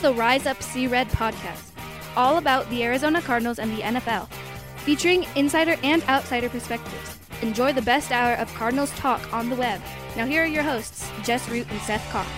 the Rise Up See Red podcast, all about the Arizona Cardinals and the NFL, featuring insider and outsider perspectives. Enjoy the best hour of Cardinals talk on the web. Now here are your hosts, Jess Root and Seth Cox.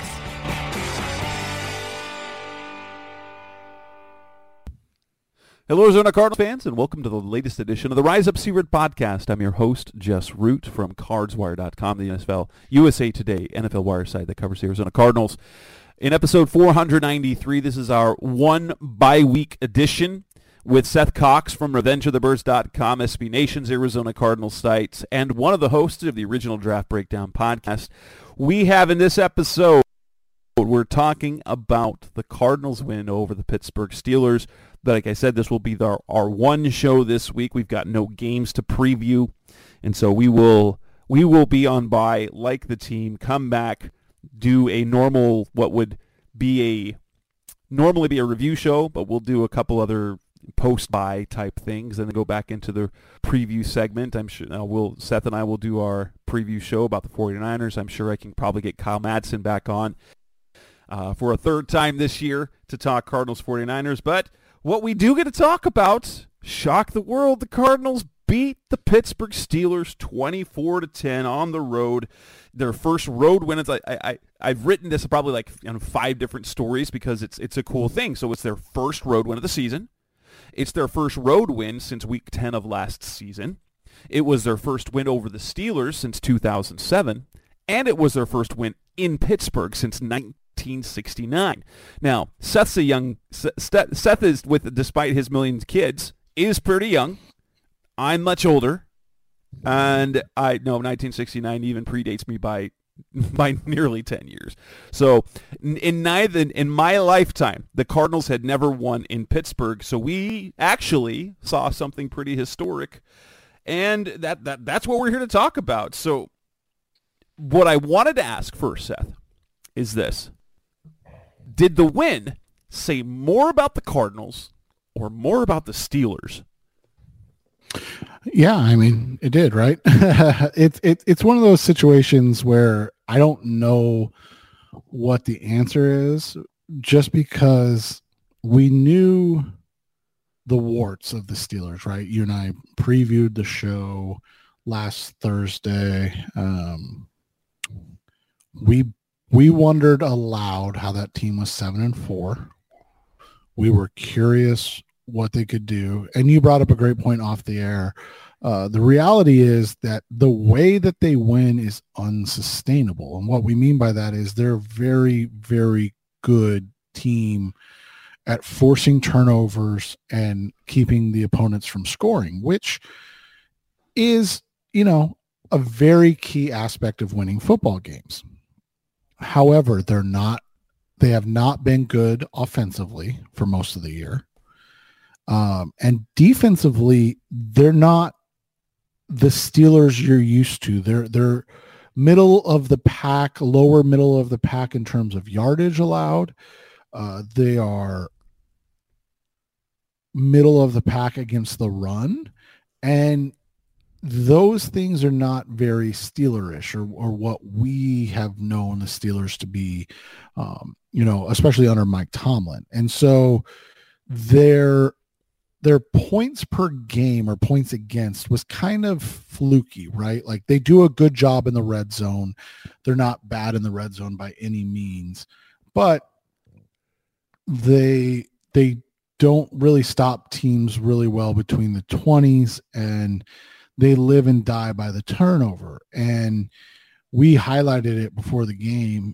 Hello, Arizona Cardinals fans, and welcome to the latest edition of the Rise Up See Red podcast. I'm your host, Jess Root from CardsWire.com, the NFL, USA Today, NFL Wire site that covers the Arizona Cardinals. In episode 493, this is our one bye-week edition with Seth Cox from RevengeOfTheBirds.com, SB Nation's Arizona Cardinals site, and one of the hosts of the original Draft Breakdown podcast. We have in this episode, we're talking about the Cardinals win over the Pittsburgh Steelers. But like I said, this will be our one show this week. We've got no games to preview, and so we will be on bye like the team, come back, do a normal, what would be normally be a review show, but we'll do a couple other post-bye type things, and then go back into the preview segment. I'm sure Seth and I will do our preview show about the 49ers. I'm sure I can probably get Kyle Madsen back on for a third time this year to talk Cardinals 49ers, but what we do get to talk about, shock the world, the Cardinals beat the Pittsburgh Steelers 24-10 on the road. Their first road win. I've written this probably like 5 different stories because it's a cool thing. So it's their first road win of the season. It's their first road win since week 10 of last season. It was their first win over the Steelers since 2007. And it was their first win in Pittsburgh since 1969. Now, Seth is, despite his millions of kids, is pretty young. I'm much older, and 1969 even predates me by nearly 10 years. So in my lifetime, the Cardinals had never won in Pittsburgh. So we actually saw something pretty historic, and that's what we're here to talk about. So what I wanted to ask first, Seth, is this. Did the win say more about the Cardinals or more about the Steelers? Yeah, I mean, it did, right? It's one of those situations where I don't know what the answer is, just because we knew the warts of the Steelers, right? You and I previewed the show last Thursday. We wondered aloud how that team was 7-4. We were curious what they could do. And you brought up a great point off the air. The reality is that the way that they win is unsustainable. And what we mean by that is they're a very, very good team at forcing turnovers and keeping the opponents from scoring, which is, a very key aspect of winning football games. However, they have not been good offensively for most of the year. And defensively, they're not the Steelers you're used to. They're middle of the pack, lower middle of the pack in terms of yardage allowed. They are middle of the pack against the run. And those things are not very Steelerish or what we have known the Steelers to be, especially under Mike Tomlin. And so their points per game or points against was kind of fluky, right? Like they do a good job in the red zone. They're not bad in the red zone by any means, but they don't really stop teams really well between the 20s, and they live and die by the turnover. And we highlighted it before the game.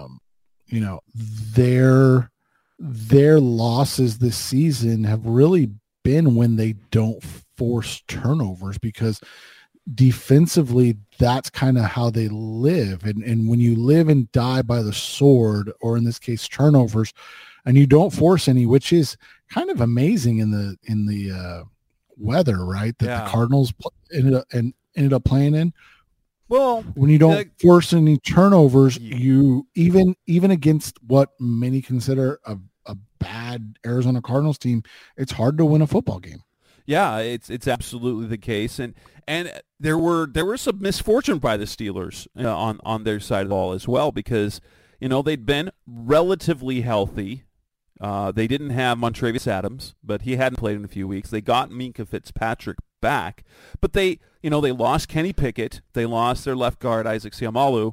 Their losses this season have really been when they don't force turnovers, because defensively, that's kind of how they live. And when you live and die by the sword, or in this case, turnovers, and you don't force any, which is kind of amazing in the weather, right? That the Cardinals ended up playing in. Well, when you don't force any turnovers, you even against what many consider a bad Arizona Cardinals team, it's hard to win a football game. Yeah, it's absolutely the case, and there were some misfortune by the Steelers on their side of the ball as well, because they'd been relatively healthy They didn't have Montravius Adams, but he hadn't played in a few weeks. They got Minkah Fitzpatrick back, but they lost Kenny Pickett. They lost their left guard, Isaac Seumalo.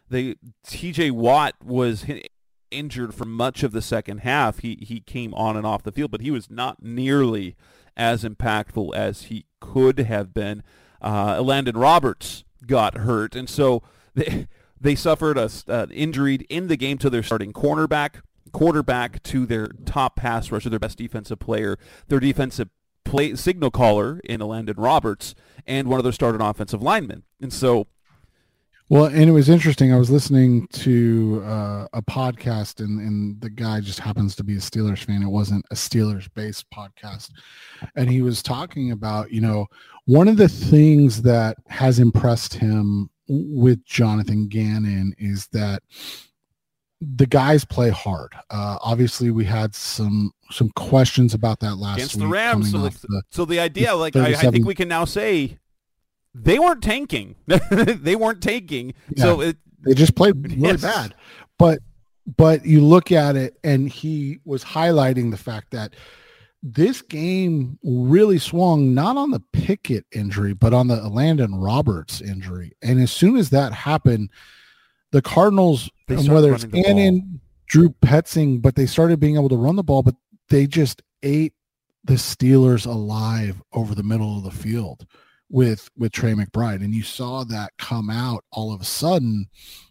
TJ Watt was injured for much of the second half. He came on and off the field, but he was not nearly as impactful as he could have been. Landon Roberts got hurt, and so they suffered an injury in the game to their starting quarterback to their top pass rusher, their best defensive player, their defensive signal caller in Landon Roberts, and one of their starting offensive linemen. And so, well, and it was interesting. I was listening to a podcast, and the guy just happens to be a Steelers fan. It wasn't a Steelers-based podcast. And he was talking about, one of the things that has impressed him with Jonathan Gannon is that the guys play hard. Obviously, we had some questions about that last against week the Rams. So the idea, I think we can now say they weren't tanking. They weren't tanking. Yeah, so they just played really bad. But you look at it, and he was highlighting the fact that this game really swung not on the Pickett injury, but on the Landon Roberts injury. And as soon as that happened, the Cardinals, whether it's Gannon, Drew Petzing, but they started being able to run the ball, but they just ate the Steelers alive over the middle of the field with Trey McBride. And you saw that come out all of a sudden.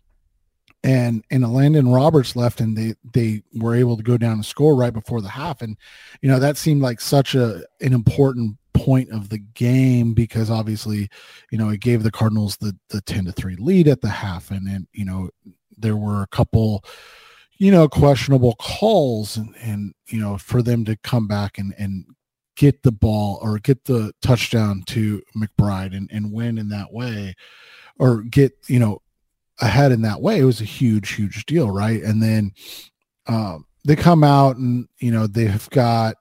And Landon Roberts left, and they were able to go down and score right before the half. And, that seemed like such an important point of the game, because obviously, it gave the Cardinals the 10-3 lead at the half. And then, there were a couple, questionable calls and for them to come back and get the ball or get the touchdown to McBride and win in that way, or get, ahead in that way. It was a huge deal, right? And then they come out and they've got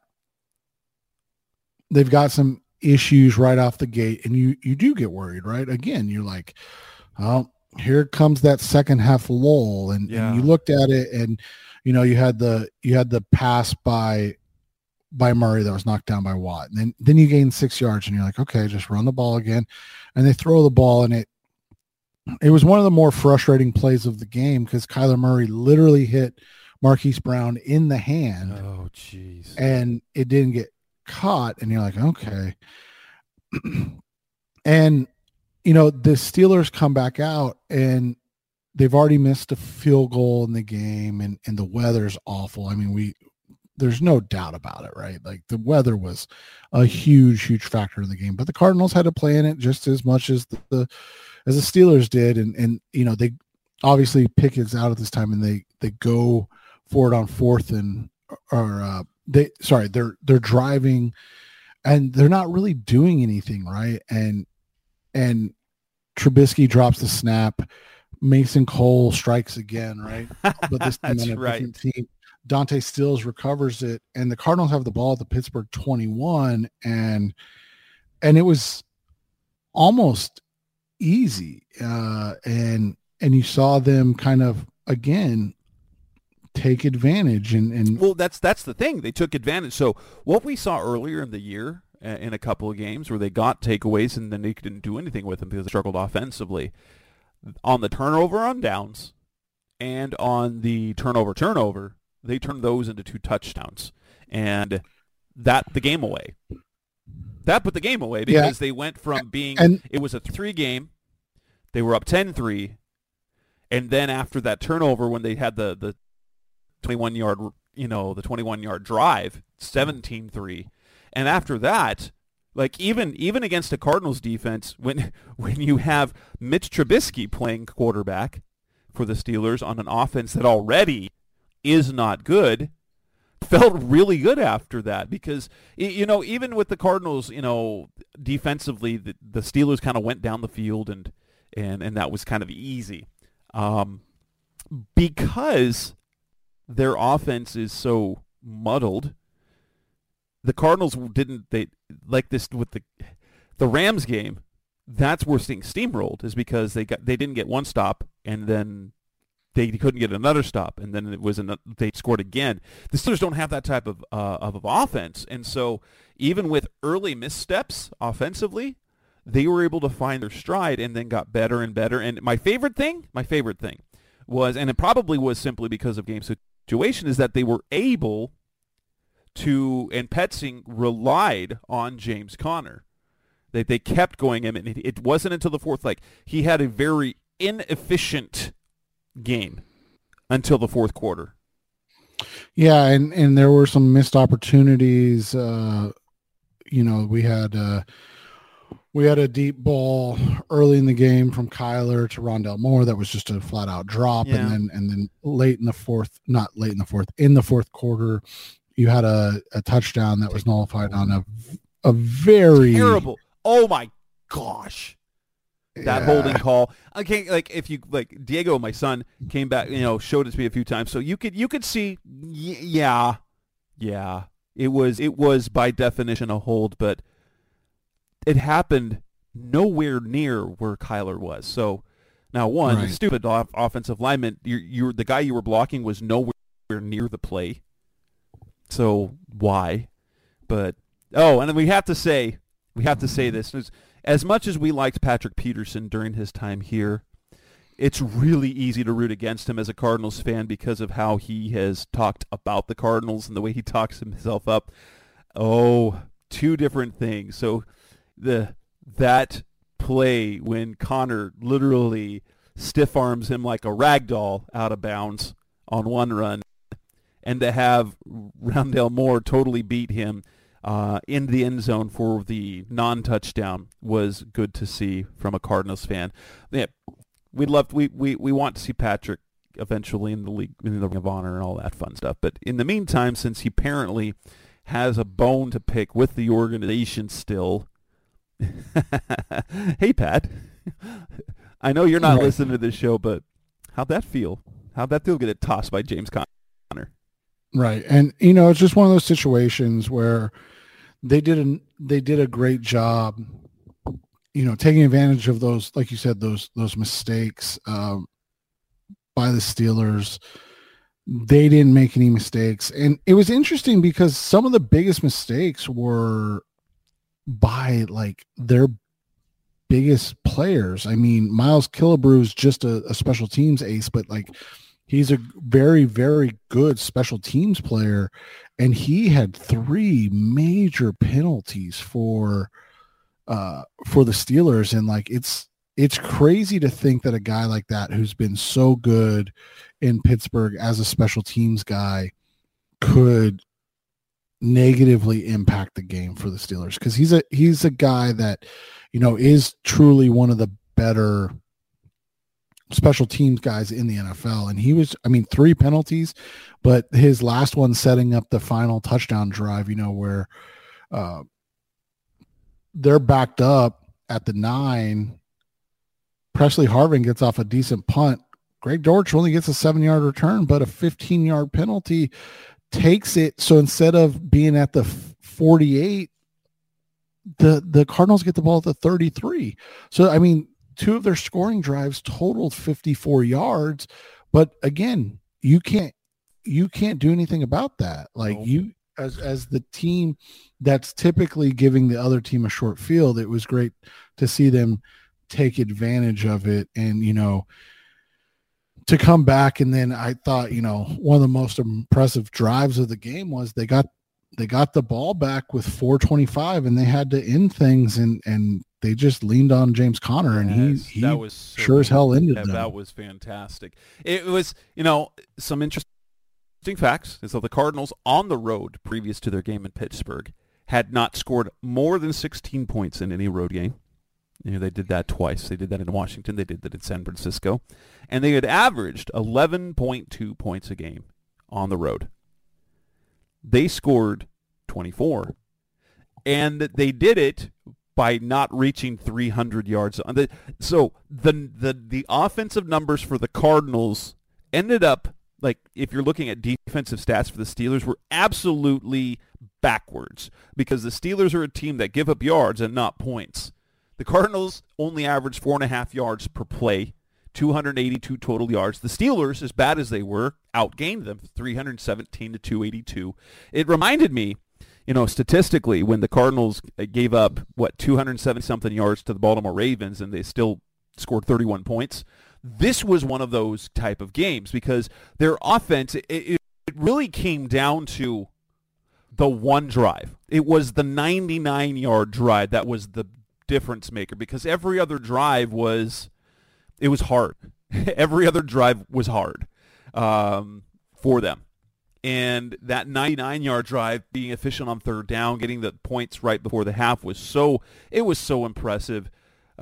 some issues right off the gate, and you do get worried, right? Again, you're like, oh, here comes that second half lull, and you looked at it, and you had the pass by Murray that was knocked down by Watt, and then you gain 6 yards, and you're like, okay, just run the ball again, and they throw the ball, and it was one of the more frustrating plays of the game, because Kyler Murray literally hit Marquise Brown in the hand. Oh, jeez. And it didn't get caught. And you're like, okay. And, the Steelers come back out, and they've already missed a field goal in the game, and the weather's awful. I mean, there's no doubt about it, right? Like, the weather was a huge factor in the game, but the Cardinals had to play in it just as much as the Steelers did. And they obviously Pickett's out at this time, and they go for it on fourth they're driving, and they're not really doing anything, right? And Trubisky drops the snap. Mason Cole strikes again, right? But this time on a different team. Dante Stills recovers it, and the Cardinals have the ball at the Pittsburgh 21, and it was almost easy. And you saw them kind of, again, take advantage. And well, that's the thing. They took advantage. So what we saw earlier in the year in a couple of games where they got takeaways and then they didn't do anything with them because they struggled offensively, on the turnover on downs and on the turnover, they turned those into 2 touchdowns, and that the game away. That put the game away, because they went from being it was a 3 game, they were up 10-3, and then after that turnover, when they had the 21-yard, the 21-yard drive, 17-3, and after that, like even against a Cardinals defense, when you have Mitch Trubisky playing quarterback for the Steelers on an offense that already is not good, felt really good after that, because even with the Cardinals, defensively, the Steelers kind of went down the field and that was kind of easy, because their offense is so muddled. The Cardinals they like this with the Rams game. That's where seeing steamrolled, is because they didn't get one stop, and then they couldn't get another stop, and then they scored again. The Steelers don't have that type of offense, and so even with early missteps offensively, they were able to find their stride and then got better and better. And my favorite thing was, and it probably was simply because of game situation, is that they were able to, and Petzing relied on James Conner. They kept going him, and it wasn't until the fourth, like, he had a very inefficient game until the fourth quarter. Yeah, and there were some missed opportunities. We had a deep ball early in the game from Kyler to Rondell Moore that was just a flat out drop, yeah. and then in the fourth quarter, you had a touchdown that was nullified on a very terrible. Oh my gosh. That holding call. Okay, like if you like Diego, my son, came back, showed it to me a few times, so you could see, yeah, it was by definition a hold, but it happened nowhere near where Kyler was. So now, the stupid offensive lineman, you're the guy you were blocking was nowhere near the play. So why? But and then we have to say this. As much as we liked Patrick Peterson during his time here, it's really easy to root against him as a Cardinals fan because of how he has talked about the Cardinals and the way he talks himself up. Oh, two different things. So that play when Connor literally stiff arms him like a rag doll out of bounds on one run, and to have Rondell Moore totally beat him in the end zone for the non-touchdown was good to see from a Cardinals fan. Yeah, we want to see Patrick eventually in the league, in the Ring of Honor and all that fun stuff. But in the meantime, since he apparently has a bone to pick with the organization still, hey Pat, I know you're not listening to this show, but how'd that feel? How'd that feel get it tossed by James Conner? Right, and it's just one of those situations where they did a great job, taking advantage of those, like you said, those mistakes by the Steelers. They didn't make any mistakes, and it was interesting because some of the biggest mistakes were by like their biggest players. I mean, Miles Killebrew is just a special teams ace, but like, he's a very, very good special teams player, and he had 3 major penalties for the Steelers. And like, it's crazy to think that a guy like that, who's been so good in Pittsburgh as a special teams guy, could negatively impact the game for the Steelers, because he's a guy that is truly one of the better special teams guys in the NFL. And he was, 3 penalties, but his last one setting up the final touchdown drive, where they're backed up at the 9. Presley Harvin gets off a decent punt. Greg Dortch only gets a 7-yard return, but a 15-yard penalty takes it. So instead of being at the 48, the Cardinals get the ball at the 33. So, 2 of their scoring drives totaled 54 yards, but again, you can't do anything about that. Like, you, as the team that's typically giving the other team a short field, it was great to see them take advantage of it and, to come back. And then I thought, one of the most impressive drives of the game was they got the ball back with 4:25 and they had to end things, and they just leaned on James Conner, and he that was sure as hell ended them. That was fantastic. It was, some interesting facts is that the Cardinals on the road previous to their game in Pittsburgh had not scored more than 16 points in any road game. They did that twice. They did that in Washington. They did that in San Francisco. And they had averaged 11.2 points a game on the road. They scored 24. And they did it by not reaching 300 yards. So the offensive numbers for the Cardinals ended up, like, if you're looking at defensive stats for the Steelers, were absolutely backwards, because the Steelers are a team that give up yards and not points. The Cardinals only averaged 4.5 yards per play 282 total yards. The Steelers, as bad as they were, outgained them 317 to 282. It reminded me, statistically, when the Cardinals gave up, 270-something yards to the Baltimore Ravens, and they still scored 31 points. This was one of those type of games because their offense, it really came down to the one drive. It was the 99-yard drive that was the difference maker because every other drive was hard. Every other drive was hard for them. And that 99-yard drive, being efficient on third down, getting the points right before the half was so impressive.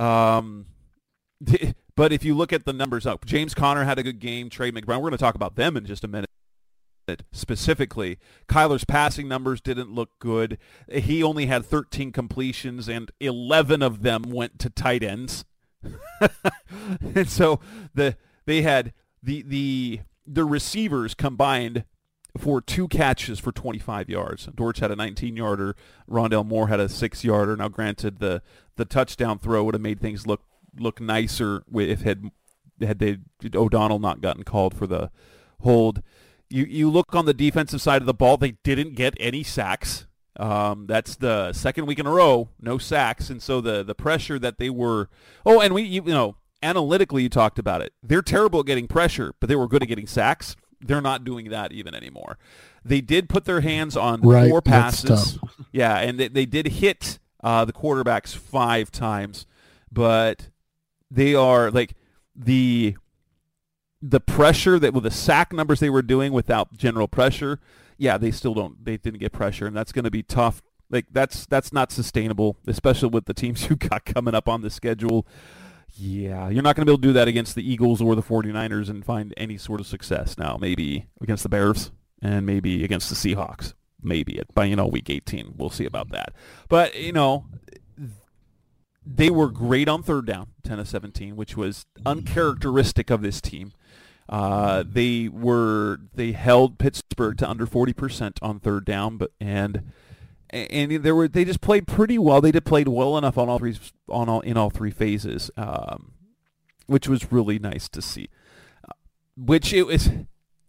But if you look at the numbers up, James Conner had a good game. Trey McBride, we're going to talk about them in just a minute. Specifically, Kyler's passing numbers didn't look good. He only had 13 completions, and 11 of them went to tight ends. And so they had the receivers combined for 2 catches for 25 yards. Dortch had a 19-yarder. Rondale Moore had a 6-yarder. Now, granted, the touchdown throw would have made things look nicer if had O'Donnell not gotten called for the hold. You look on the defensive side of the ball, they didn't get any sacks. That's the second week in a row, no sacks. And so the pressure that they were – and analytically you talked about it. They're terrible at getting pressure, but they were good at getting sacks. They're not doing that even anymore. They did put their hands on 4 passes. Yeah, and they did hit the quarterbacks 5 times. But they are like the pressure with the sack numbers they were doing without general pressure. Yeah, they didn't get pressure, and that's going to be tough. Like that's not sustainable, especially with the teams you got coming up on the schedule. Yeah, you're not going to be able to do that against the Eagles or the 49ers and find any sort of success. Now, maybe against the Bears and maybe against the Seahawks. Maybe by week 18. We'll see about that. But, they were great on third down, 10 of 17, which was uncharacteristic of this team. They held Pittsburgh to under 40% on third down, they just played pretty well. They played well enough in all three phases, which was really nice to see. The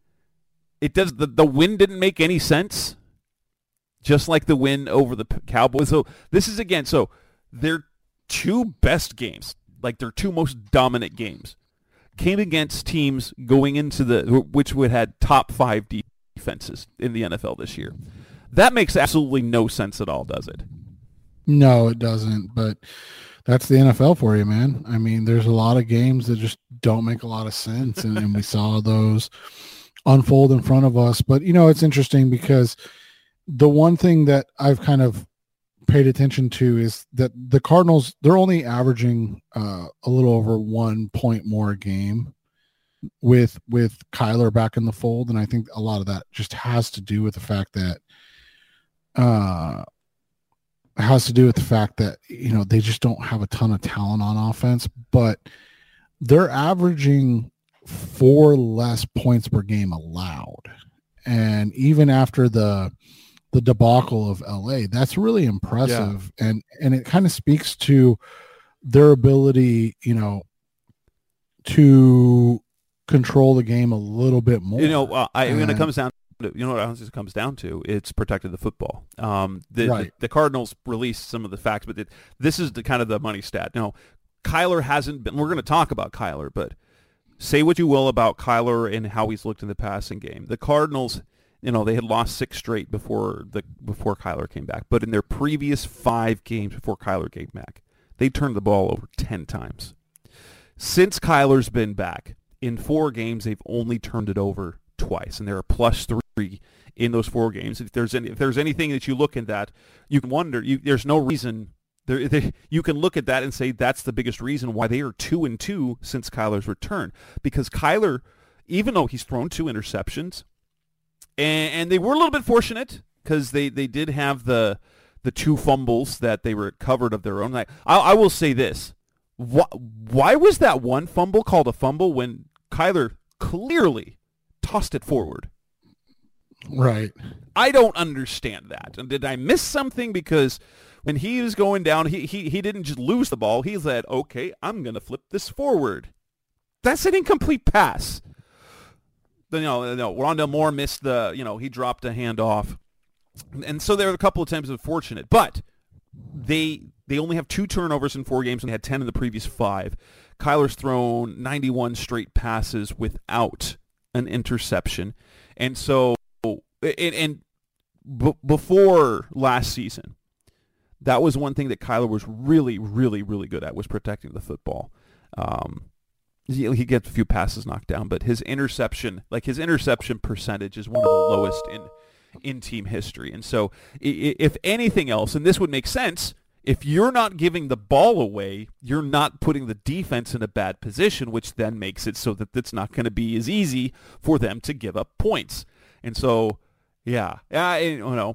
win didn't make any sense, just like the win over the Cowboys. So this is their 2 best games, like their 2 most dominant games, came against teams going into which would had top 5 defenses in the NFL this year. That makes absolutely no sense at all, does it? No, it doesn't. But that's the NFL for you, man. I mean, there's a lot of games that just don't make a lot of sense, and we saw those unfold in front of us. But it's interesting because the one thing that I've kind of paid attention to is that the Cardinals, they're only averaging a little over 1 point more a game with Kyler back in the fold, and I think a lot of that just has to do with the fact that they just don't have a ton of talent on offense, but they're averaging 4 less points per game allowed, and even after the debacle of LA, that's really impressive. Yeah. And it kind of speaks to their ability, to control the game a little bit more. When it comes down to, what it comes down to, it's protected the football. The Cardinals released some of the facts, but this is the kind of the money stat. Kyler hasn't been, we're going to talk about Kyler, but say what you will about Kyler and how he's looked in the passing game. The Cardinals, they had lost 6 straight before Kyler came back. But in their previous 5 games before Kyler came back, they turned the ball over 10 times. Since Kyler's been back, in 4 games, they've only turned it over twice, and they're a +3 in those 4 games. If there's anything that you look at that, you can wonder. There's no reason. You can look at that and say that's the biggest reason why they are 2-2 since Kyler's return. Because Kyler, even though he's thrown 2 interceptions, and they were a little bit fortunate because they did have the 2 fumbles that they recovered of their own. I will say this. Why was that one fumble called a fumble when Kyler clearly tossed it forward? Right. I don't understand that. And did I miss something? Because when he was going down, he didn't just lose the ball. He said, okay, I'm going to flip this forward. That's an incomplete pass. No, Rondale Moore missed he dropped a handoff. And so there were a couple of times unfortunate. But they only have 2 turnovers in 4 games and they had 10 in the previous 5. Kyler's thrown 91 straight passes without an interception. And so, before last season, that was one thing that Kyler was really, really, really good at, was protecting the football. He gets a few passes knocked down, but his interception percentage is one of the lowest in team history. And so if anything else, and this would make sense, if you're not giving the ball away, you're not putting the defense in a bad position, which then makes it so that it's not going to be as easy for them to give up points. And so, they now are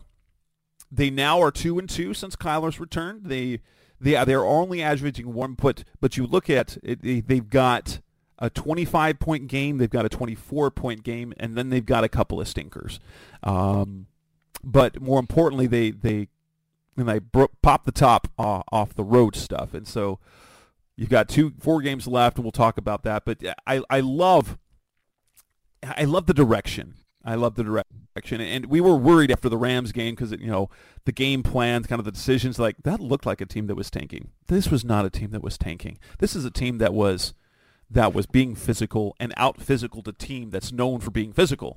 2-2 since Kyler's returned. They're only averaging 1 put, but you look at it, they've got a 25-point game, they've got a 24-point game, and then they've got a couple of stinkers. But more importantly, they pop the top off the road stuff, and so you've got 4 games left, and we'll talk about that. But I love the direction. I love the direction, and we were worried after the Rams game because the game plans, kind of the decisions, like that looked like a team that was tanking. This was not a team that was tanking. This is a team that was being physical and out physical the team that's known for being physical.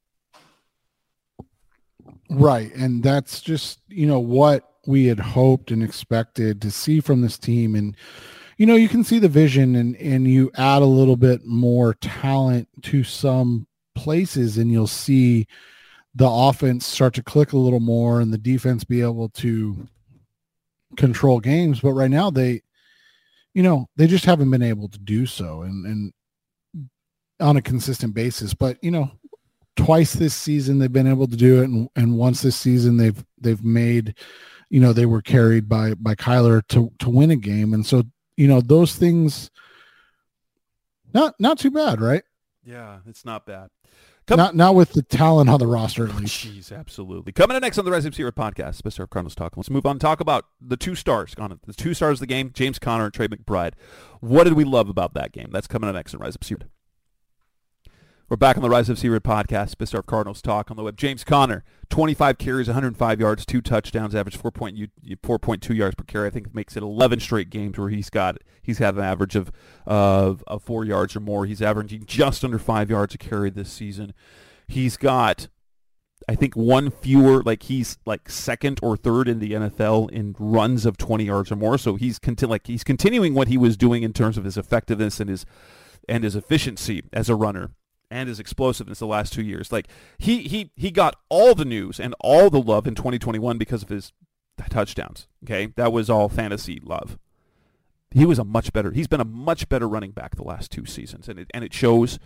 Right, and that's just what we had hoped and expected to see from this team, and you can see the vision, and you add a little bit more talent to some places and you'll see the offense start to click a little more and the defense be able to control games. But right now they just haven't been able to do so and on a consistent basis. But twice this season they've been able to do it, and once this season they've made they were carried by Kyler to win a game. And so those things not too bad, right? Yeah, it's not bad. Not with the talent on the roster, at least. Jeez, absolutely. Coming up next on the Rise Up Secret podcast, Mr. Cardinals Talk. Let's move on and talk about the 2 stars. The 2 stars of the game, James Conner and Trey McBride. What did we love about that game? That's coming up next on Rise Up Secret. We're back on the Rise of Secret podcast, Mr. Cardinals Talk on the web. James Conner, 25 carries, 105 yards, 2 touchdowns, average 4.2 yards per carry. I think makes it 11 straight games where he's had an average of 4 yards or more. He's averaging just under 5 yards a carry this season. He's got, I think, 1 fewer, he's second or third in the NFL in runs of 20 yards or more. So he's continuing what he was doing in terms of his effectiveness and his efficiency as a runner and his explosiveness the last 2 years. He got all the news and all the love in 2021 because of his touchdowns. Okay, that was all fantasy love. He's been a much better running back the last 2 seasons, and it shows.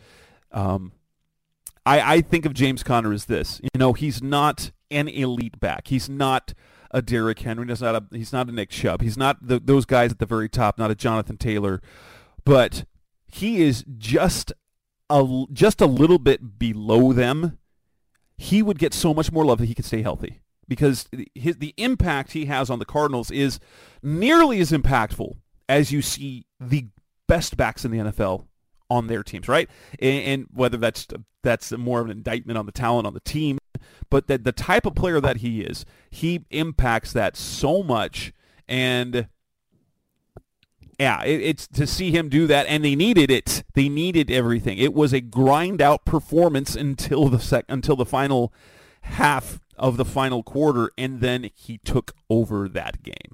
I think of James Conner as this. He's not an elite back. He's not a Derrick Henry. He's not a Nick Chubb. He's not those guys at the very top. Not a Jonathan Taylor, but he is just a little bit below them. He would get so much more love if he could stay healthy, because the impact he has on the Cardinals is nearly as impactful as you see the best backs in the NFL on their teams, right? And whether that's more of an indictment on the talent on the team, but the type of player that he is, he impacts that so much. And yeah, it's to see him do that, and they needed it. They needed everything. It was a grind-out performance until the final half of the final quarter, and then he took over that game.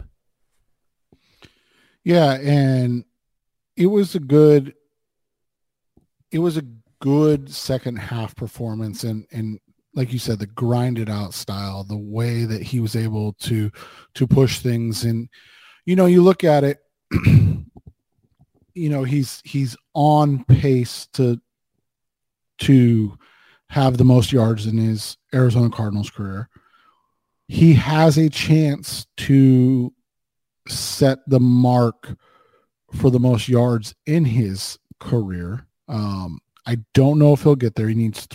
Yeah, and it was a good second half performance, and like you said, the grinded out style, the way that he was able to push things, and you look at it. He's on pace to have the most yards in his Arizona Cardinals career. He has a chance to set the mark for the most yards in his career. I don't know if he'll get there. He needs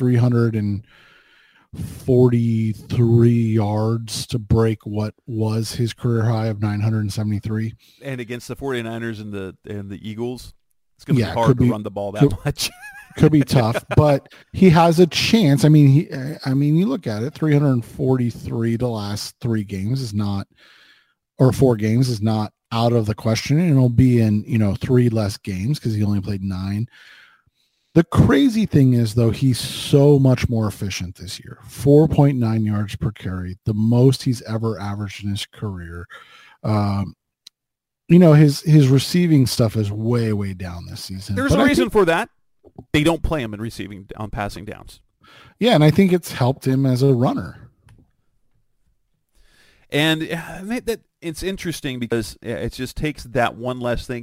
343 yards to break what was his career high of 973. And against the 49ers and the Eagles, It's going to be hard to run the ball that much. Could be tough, but he has a chance. I mean, you look at it, 343 the last 3 games is not, or 4 games is not out of the question. And it'll be in, 3 less games because he only played 9. The crazy thing is, though, he's so much more efficient this year. 4.9 yards per carry, the most he's ever averaged in his career. His receiving stuff is way, way down this season. There's a reason for that. They don't play him in receiving on passing downs. Yeah, and I think it's helped him as a runner. And that it's interesting because it just takes that one less thing.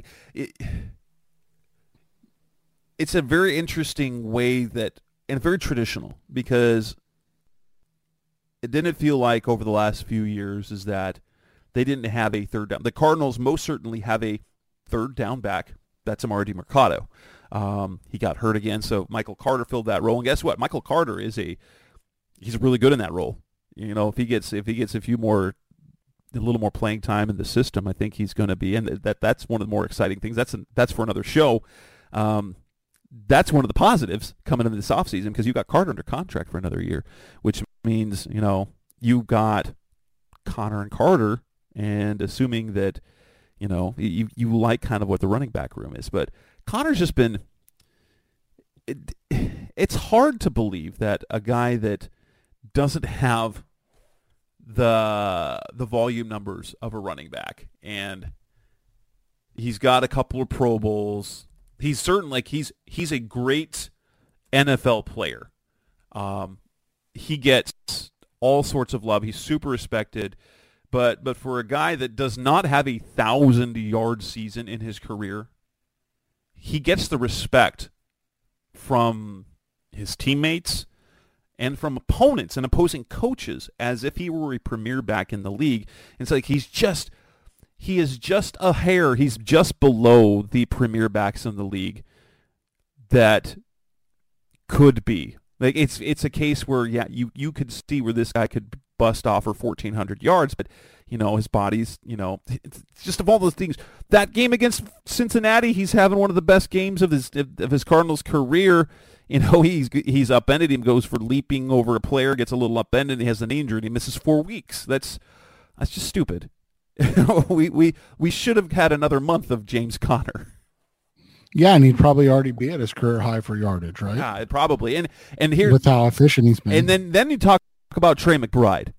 It's a very interesting way and very traditional, because it didn't feel like over the last few years is that they didn't have a third down. The Cardinals most certainly have a third down back. That's Amari DiMercato. He got hurt again, so Michael Carter filled that role. And guess what? Michael Carter he's really good in that role. If he gets a little more playing time in the system, I think he's going to be. And that's one of the more exciting things. That's for another show. That's one of the positives coming into this offseason, because you got Carter under contract for another year, which means you got Connor and Carter, and assuming that you like kind of what the running back room is. But Connor's just been it's hard to believe that a guy that doesn't have the volume numbers of a running back, and he's got a couple of Pro Bowls. He's certainly he's a great NFL player. He gets all sorts of love. He's super respected. But for a guy that does not have a 1,000-yard season in his career, he gets the respect from his teammates and from opponents and opposing coaches as if he were a premier back in the league. It's like he is just a hair. He's just below the premier backs in the league that could be. Like it's a case where you could see where this guy could bust off for 1,400 yards, but his body's it's just of all those things. That game against Cincinnati, he's having one of the best games of his Cardinals career. He's upended. He goes for leaping over a player, gets a little upended, and he has an injury, and he misses 4 weeks. That's just stupid. We should have had another month of James Conner. Yeah, and he'd probably already be at his career high for yardage, right? Yeah, probably. And here, with how efficient he's been. And then you talk about Trey McBride.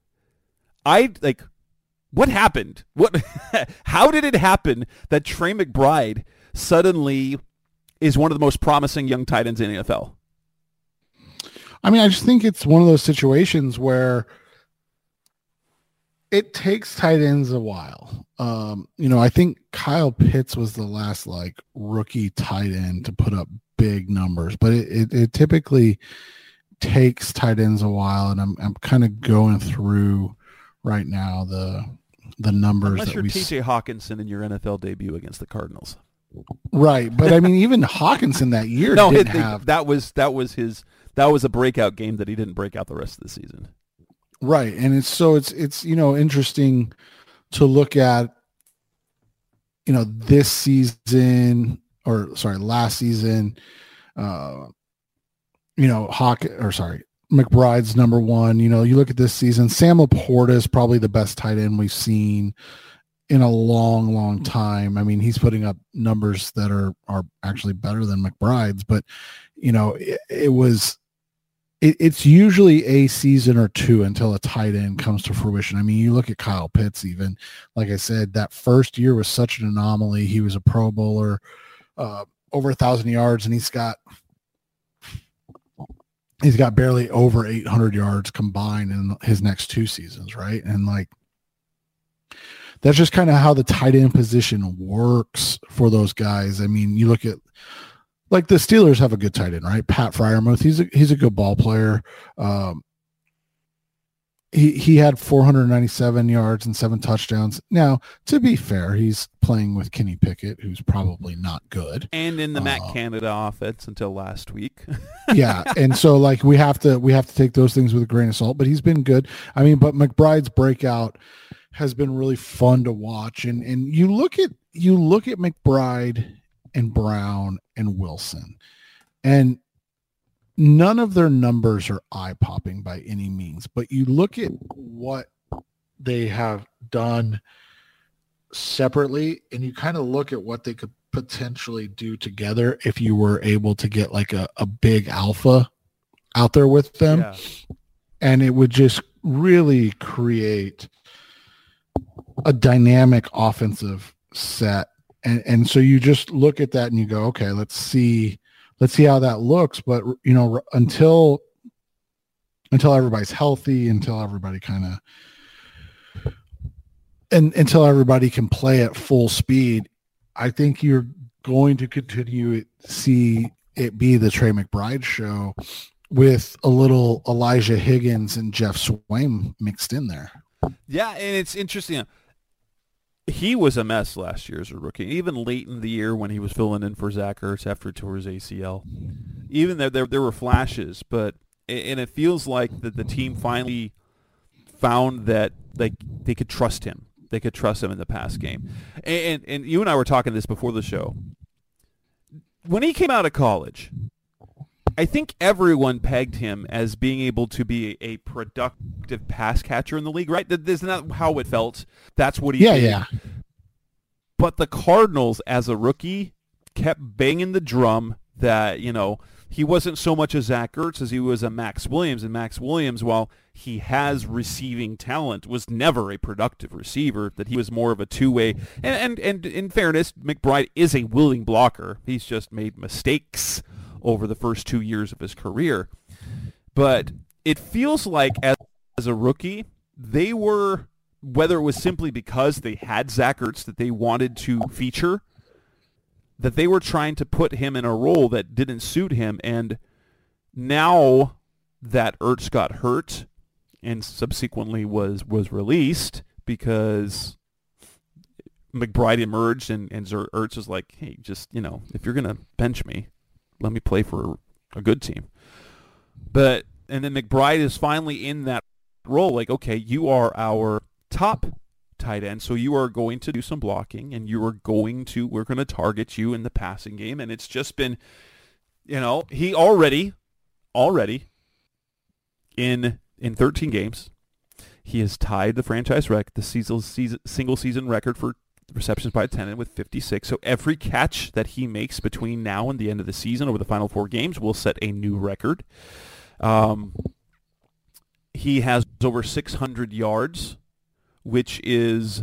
What happened? How did it happen that Trey McBride suddenly is one of the most promising young tight ends in the NFL? I mean, I just think it's one of those situations where it takes tight ends a while. I think Kyle Pitts was the last rookie tight end to put up big numbers, but it typically takes tight ends a while, and I'm kind of going through right now the numbers. Unless you're T.J. Hawkinson in your NFL debut against the Cardinals, right? But I mean, even Hawkinson that year that was a breakout game that he didn't break out the rest of the season. Right. And it's interesting to look at, this season last season, McBride's number one. You look at this season, Sam Laporta is probably the best tight end we've seen in a long, long time. I mean, he's putting up numbers that are actually better than McBride's, but it's usually a season or two until a tight end comes to fruition. I mean, you look at Kyle Pitts even. Like I said, that first year was such an anomaly. He was a Pro Bowler, over 1,000 yards, and he's got barely over 800 yards combined in his next 2 seasons, right? And that's just kind of how the tight end position works for those guys. I mean, you look at the Steelers have a good tight end, right? Pat Freiermuth, he's a good ball player. He had 497 yards and 7 touchdowns. Now, to be fair, he's playing with Kenny Pickett, who's probably not good. And in the Matt Canada offense until last week. Yeah, and so we have to take those things with a grain of salt, but he's been good. I mean, but McBride's breakout has been really fun to watch. And you look at McBride and Brown and Wilson. And none of their numbers are eye-popping by any means, but you look at what they have done separately, and you kind of look at what they could potentially do together if you were able to get like a big alpha out there with them. Yeah. And it would just really create a dynamic offensive set. And so you just look at that and you go, okay, let's see how that looks. But, you know, until everybody's healthy, until everybody until everybody can play at full speed, I think you're going to continue to see it be the Trey McBride show with a little Elijah Higgins and Jeff Swaim mixed in there. Yeah, and it's interesting. He was a mess last year as a rookie, even late in the year when he was filling in for Zach Ertz after he tore his ACL. Even there were flashes, and it feels like that the team finally found that they could trust him. They could trust him in the pass game. And you and I were talking this before the show. When he came out of college, I think everyone pegged him as being able to be a productive pass catcher in the league, right? Isn't that how it felt? That's what he did. Yeah. But the Cardinals, as a rookie, kept banging the drum that, you know, he wasn't so much a Zach Ertz as he was a Max Williams. And Max Williams, while he has receiving talent, was never a productive receiver, that he was more of a two-way. And in fairness, McBride is a willing blocker. He's just made mistakes over the first 2 years of his career. But it feels like as a rookie, they were, whether it was simply because they had Zach Ertz that they wanted to feature, that they were trying to put him in a role that didn't suit him. And now that Ertz got hurt and subsequently was released because McBride emerged and Ertz was like, hey, just, you know, if you're going to bench me, let me play for a good team. And then McBride is finally in that role, like, okay, you are our top tight end, so you are going to do some blocking, and we're going to target you in the passing game. And it's just been, you know, he already in 13 games, he has tied the franchise record, the single season record for receptions by a tight end with 56. So every catch that he makes between now and the end of the season over the final 4 games will set a new record. He has over 600 yards, which is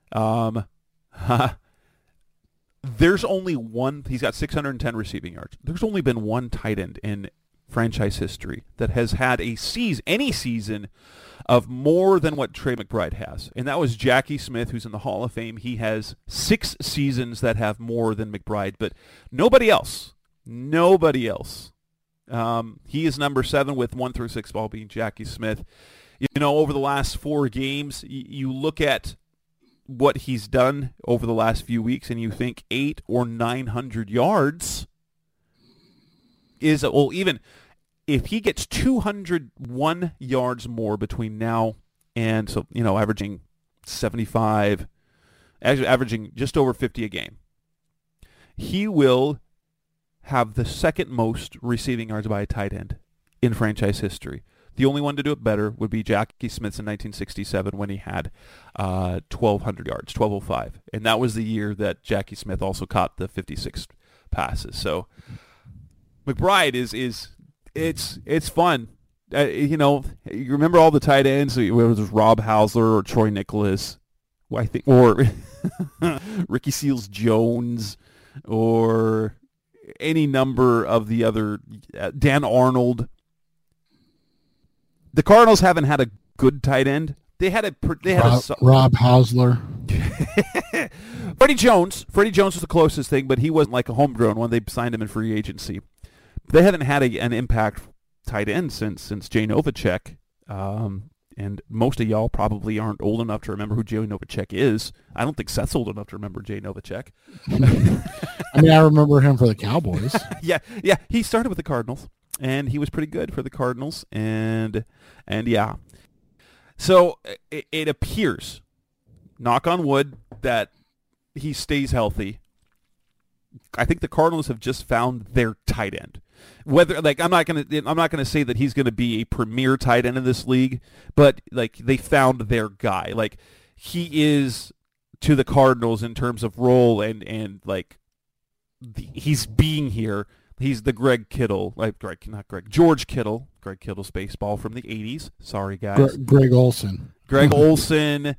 there's only one. He's got 610 receiving yards. There's only been one tight end in franchise history that has had any season of more than what Trey McBride has, and that was Jackie Smith, who's in the Hall of Fame. He has 6 seasons that have more than McBride, but nobody else. He is number 7 with 1 through 6 ball being Jackie Smith. You know, over the last 4 games, you look at what he's done over the last few weeks, and you think 800 or 900 yards is, well, even if he gets 201 yards more between now and, so, you know, averaging 75, actually averaging just over 50 a game, he will have the second most receiving yards by a tight end in franchise history. The only one to do it better would be Jackie Smith's in 1967 when he had 1,200 yards, 1,205. And that was the year that Jackie Smith also caught the 56 passes. So McBride it's fun. You know, you remember all the tight ends, whether it was Rob Hausler or Troy Nicholas, I think, or Ricky Seals-Jones, or any number of the other, Dan Arnold. The Cardinals haven't had a good tight end. They had Rob Hausler. Freddie Jones was the closest thing, but he wasn't like a homegrown one. They signed him in free agency. They haven't had an impact tight end since Jay Novacek. And most of y'all probably aren't old enough to remember who Jay Novacek is. I don't think Seth's old enough to remember Jay Novacek. I mean, I remember him for the Cowboys. Yeah. He started with the Cardinals, and he was pretty good for the Cardinals. And yeah. So it appears, knock on wood, that he stays healthy. I think the Cardinals have just found their tight end. Whether I'm not gonna say that he's gonna be a premier tight end in this league, but like they found their guy. Like he is to the Cardinals in terms of role and like he's being here. He's the George Kittle, Greg Kittle's baseball from the 80s. Sorry, guys. Greg Olson. Greg Olson,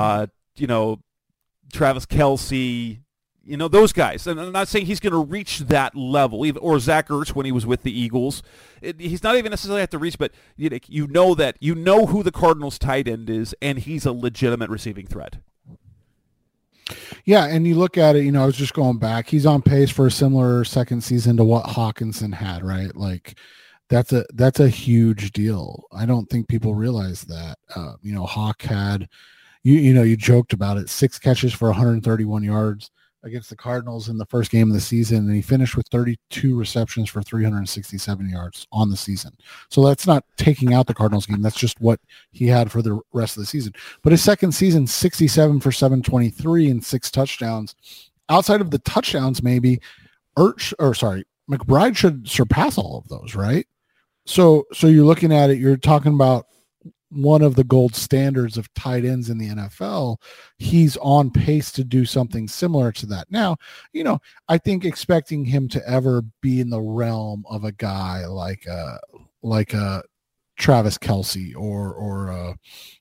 Travis Kelce, those guys. And I'm not saying he's going to reach that level, or Zach Ertz when he was with the Eagles. He's not even necessarily have to reach, but you know who the Cardinals tight end is, and he's a legitimate receiving threat. Yeah, and you look at it, I was just going back. He's on pace for a similar second season to what Hawkinson had, right? Like that's a huge deal. I don't think people realize that. Hawk had, you joked about it, 6 catches for 131 yards against the Cardinals in the first game of the season, and he finished with 32 receptions for 367 yards on the season. So that's not taking out the Cardinals game. That's just what he had for the rest of the season. But his second season, 67 for 723 and 6 touchdowns. Outside of the touchdowns, maybe McBride should surpass all of those, right? So you're looking at it, you're talking about one of the gold standards of tight ends in the NFL. He's on pace to do something similar to that. Now, I think expecting him to ever be in the realm of a guy like a Travis Kelce or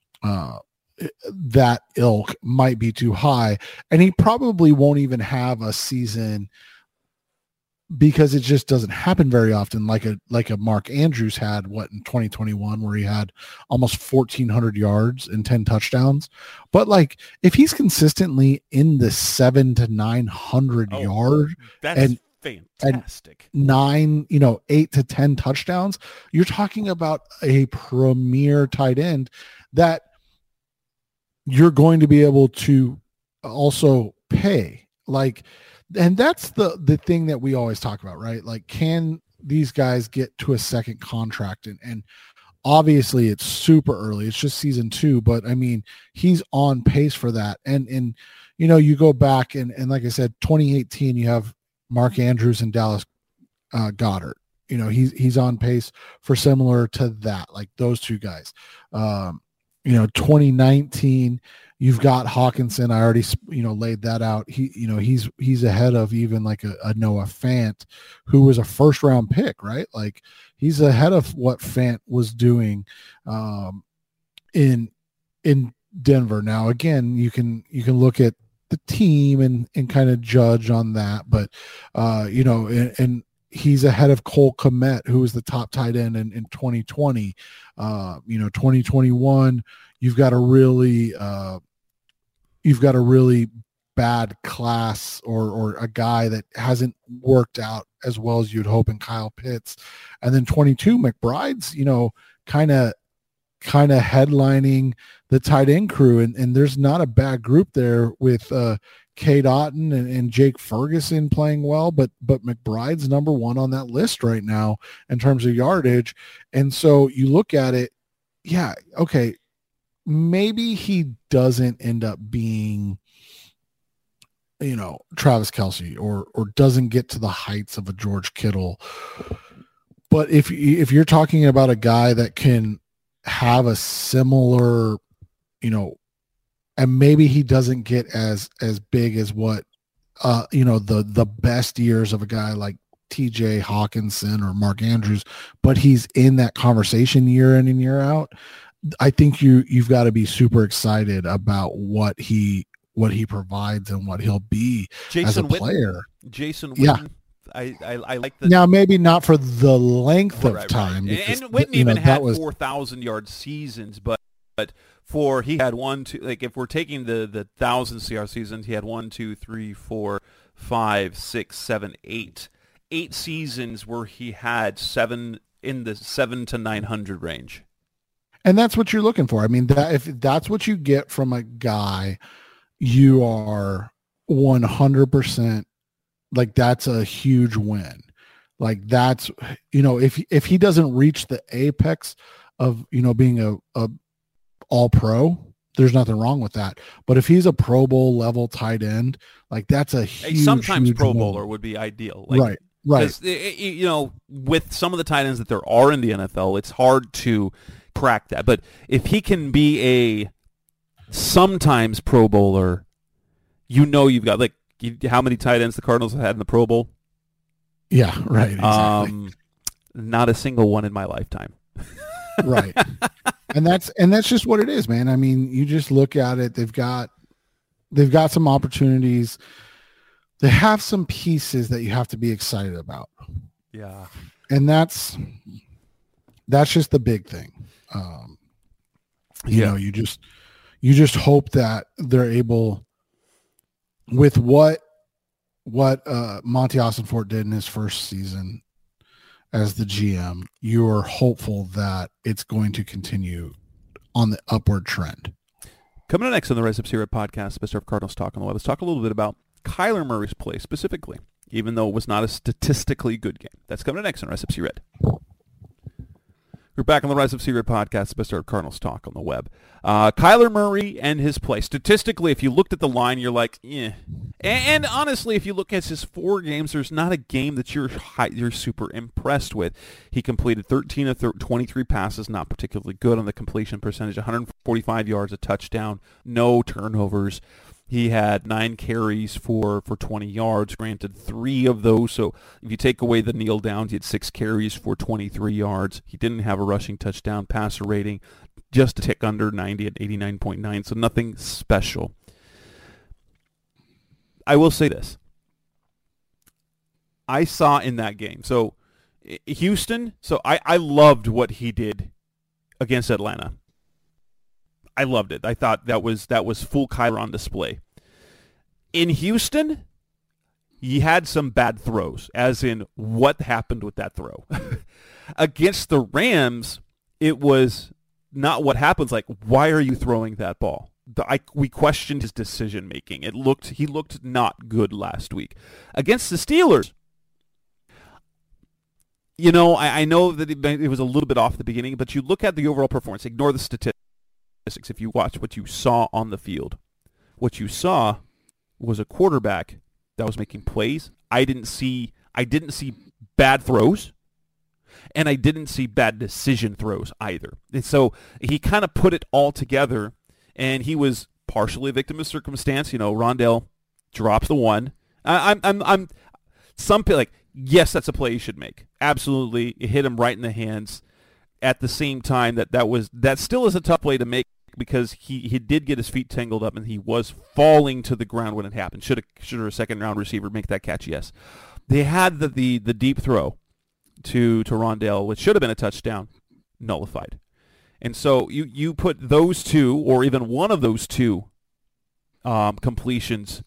that ilk might be too high. And he probably won't even have a season because it just doesn't happen very often, like a Mark Andrews had in 2021, where he had almost 1,400 yards and 10 touchdowns. But like if he's consistently in the 700 to 900 yard that's fantastic, and 8 to 10 touchdowns, you're talking about a premier tight end that you're going to be able to also pay. And that's the thing that we always talk about, right? Like, can these guys get to a second contract? And obviously it's super early. It's just season 2, but I mean, he's on pace for that. And you go back and like I said, 2018, you have Mark Andrews and Dallas Goedert. He's on pace for similar to that, like those two guys. 2019, you've got Hawkinson. I already, laid that out. He's ahead of even like a Noah Fant, who was a first round pick, right? Like he's ahead of what Fant was doing in Denver. Now, again, you can look at the team and kind of judge on that, but and he's ahead of Cole Kmet, who was the top tight end in 2020. 2021, you've got a really bad class or a guy that hasn't worked out as well as you'd hope in Kyle Pitts. And then 22, McBride's, kind of headlining the tight end crew. And there's not a bad group there with Cade Otton and Jake Ferguson playing well, but McBride's number 1 on that list right now in terms of yardage. And so you look at it, yeah, okay, maybe he doesn't end up being, Travis Kelce or doesn't get to the heights of a George Kittle. But if you're talking about a guy that can have a similar, and maybe he doesn't get as big as what, the best years of a guy like TJ Hawkinson or Mark Andrews, but he's in that conversation year in and year out. I think you've got to be super excited about what he provides and what he'll be as a player. Jason Witten. Yeah. I like that. Now, maybe not for the length of time. Right. And Witten even had 4,000-yard seasons, but he had 1, 2, like if we're taking the 1,000 CR seasons, he had 1, 2, 3, 4, 5, 6, 7, 8 seasons where he had 7 in the 700 to 900 range. And that's what you're looking for. I mean, if that's what you get from a guy, you are 100%, like that's a huge win. Like that's, if he doesn't reach the apex of, being a all pro, There's nothing wrong with that. But if he's a Pro Bowl level tight end, like that's a huge, sometimes huge Pro moment. Bowler would be ideal. Like, Right. You know, with some of the tight ends that there are in the NFL, it's hard to crack that. But if he can be a sometimes Pro Bowler, you know you've got, like, how many tight ends the Cardinals have had in the Pro Bowl? Yeah, right. Exactly. Not a single one in my lifetime. Right. And that's just what it is, man. I mean, you just look at it. They've got some opportunities. They have some pieces that you have to be excited about. Yeah. And that's just the big thing. You know, you just hope that they're able, with what Monty Ossenfort did in his first season as the GM, you're hopeful that it's going to continue on the upward trend. Coming up next on the Rise Up Zero podcast, Mr. Cardinals Talk on the Web, let's talk a little bit about Kyler Murray's play specifically, even though it was not a statistically good game. That's coming up next on Rise Up Zero. We're back on the Rise Up Zero podcast, Mr. Cardinals Talk on the Web. Kyler Murray and his play. Statistically, if you looked at the line, you're like, eh. And honestly, if you look at his 4 games, there's not a game that you're super impressed with. He completed 13 of 23 passes, not particularly good on the completion percentage, 145 yards, a touchdown, no turnovers. He had 9 carries for 20 yards, granted 3 of those. So if you take away the kneel downs, he had 6 carries for 23 yards. He didn't have a rushing touchdown, passer rating just a tick under 90 at 89.9, so nothing special. I will say this. I saw in that game. So Houston, I loved what he did against Atlanta. I loved it. I thought that was full Kyler on display. In Houston, he had some bad throws, as in what happened with that throw. Against the Rams, it was not what happens, like, why are you throwing that ball? We questioned his decision making. He looked not good last week. Against the Steelers, you know, I know that it was a little bit off at the beginning, but you look at the overall performance, ignore the statistics. If you watch what you saw on the field, what you saw was a quarterback that was making plays. I didn't see bad throws, and I didn't see bad decision throws either. And so he kind of put it all together, and he was partially a victim of circumstance. You know, Rondale drops the one. I'm some like, yes, that's a play you should make. Absolutely, it hit him right in the hands. At the same time, that still is a tough play to make, because he did get his feet tangled up and he was falling to the ground when it happened. Should a second-round receiver make that catch? Yes. They had the deep throw to Rondale, which should have been a touchdown, nullified. And so you put those two, or even one of those two completions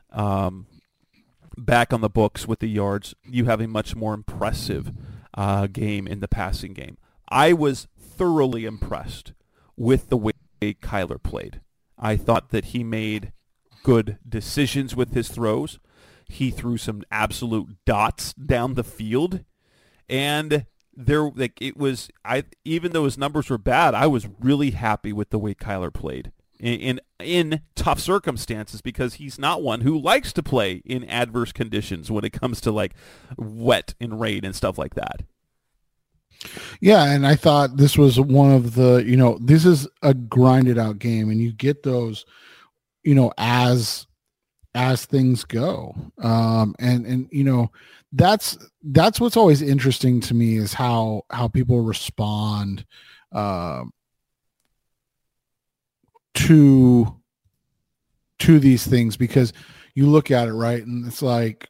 back on the books with the yards, you have a much more impressive game in the passing game. I was thoroughly impressed with the way Kyler played. I thought that he made good decisions with his throws. He threw some absolute dots down the field, and even though his numbers were bad, I was really happy with the way Kyler played in tough circumstances, because he's not one who likes to play in adverse conditions when it comes to, like, wet and rain and stuff like that. Yeah, and I thought this was one of the, you know, this is a grinded out game, and you get those, you know, as things go. And you know, that's what's always interesting to me, is how people respond to these things, because you look at it, right, and it's like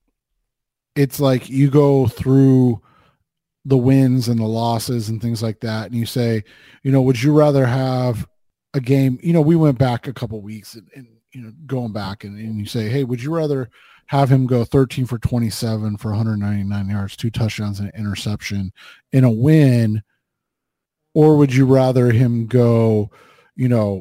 you go through the wins and the losses and things like that, and you say, you know, would you rather have a game, you know, we went back a couple weeks and you know, going back and you say, hey, would you rather have him go 13 for 27 for 199 yards, 2 touchdowns and an interception in a win, or would you rather him go, you know,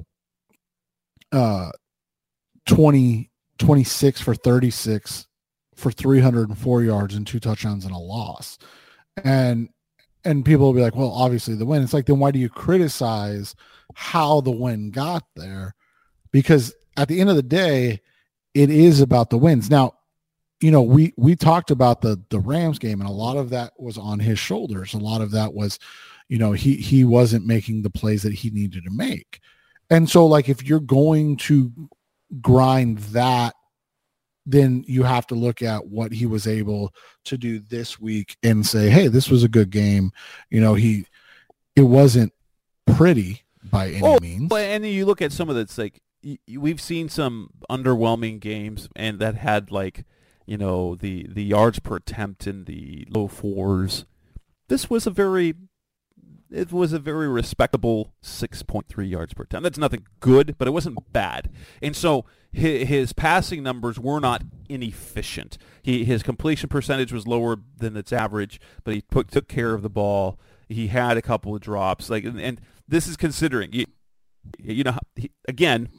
26 for 36 for 304 yards and 2 touchdowns and a loss? And and people will be like, well, obviously the win. It's like, then why do you criticize how the win got there? Because at the end of the day, it is about the wins. Now, we talked about the Rams game, and a lot of that was on his shoulders. A lot of that was, he wasn't making the plays that he needed to make. And so, like, if you're going to grind that, then you have to look at what he was able to do this week and say, hey, this was a good game. It wasn't pretty by any means. But and then you look at some of that's like, we've seen some underwhelming games and that had like, the yards per attempt in the low fours. This was a very respectable 6.3 yards per attempt. That's nothing good, but it wasn't bad. And so his passing numbers were not inefficient. His completion percentage was lower than its average, but he took care of the ball. He had a couple of drops. And this is considering, again,